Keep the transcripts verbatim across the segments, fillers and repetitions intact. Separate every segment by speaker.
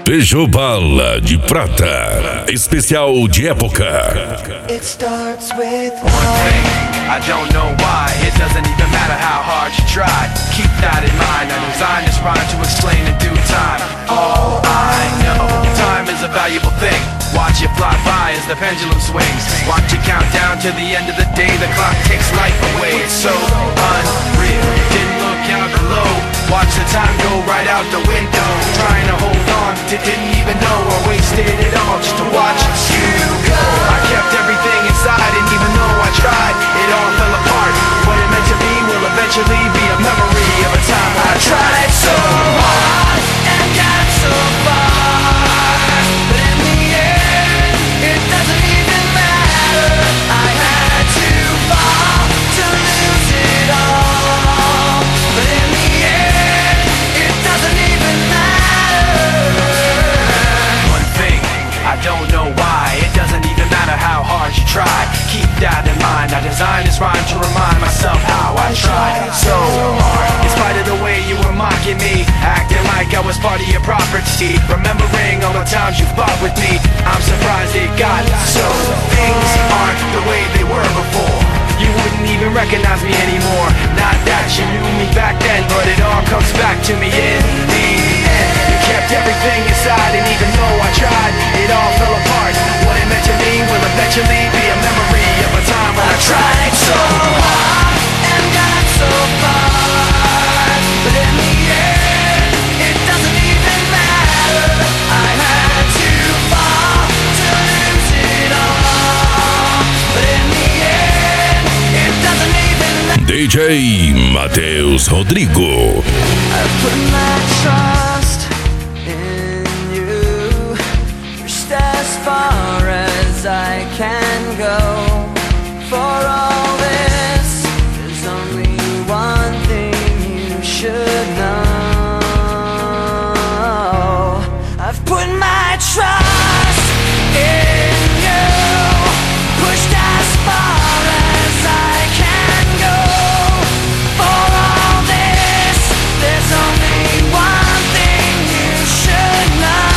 Speaker 1: Beijo Bala de Prata, especial de época.
Speaker 2: It starts with
Speaker 3: one thing, I don't know why. It doesn't even matter how hard you try. Keep that in mind, I designed this rhyme to explain in due time. All I know, time is a valuable thing. Watch it fly by as the pendulum swings. Watch it count down to the end of the day. The clock takes life away, it's so unreal. Didn't look out below, watch the time go right out the window. Trying to hold on, didn't even know I wasted it all just to watch you go. I kept everything inside, and even though I tried, it all fell apart. What it meant to be will eventually be a memory of a time I tried so hard and got so far, but in the end, it doesn't even matter. I had to fall to lose it all, but in the end, it doesn't even matter. One thing, I don't know why. It doesn't even matter how hard you try. Keep that in mind. I designed this rhyme to remind myself how I tried so hard. In spite of the way you were mocking me, acting like I was part of your property, remembering all the times you fought with me, I'm surprised it got so. Things aren't the way they were before. You wouldn't even recognize me anymore. Not that you knew me back then, but it all comes back to me in the end. You kept everything inside, and even though I tried, it all fell apart. What it meant to me will eventually be a memory of a time when I tried so hard and got so far, but in the end, it doesn't even matter. I had to fall to lose it all, but in the end, it doesn't even matter.
Speaker 1: D J Matheus Rodrigo.
Speaker 2: I put my trust in you, pushed as far as I can go. For all this, there's only one thing you should know. I've put my trust in you, pushed as far as I can go. For all this, there's only one thing you should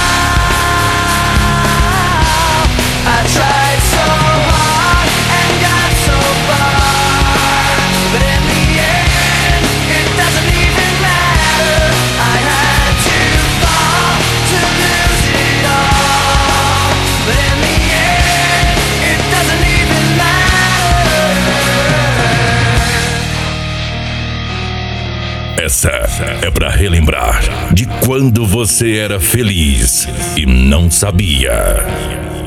Speaker 2: know. I tried so hard and got so far, but in the end, it doesn't even matter. I had to fall to lose it all, but in the end, it doesn't even matter.
Speaker 1: Essa é pra relembrar de quando você era feliz e não sabia.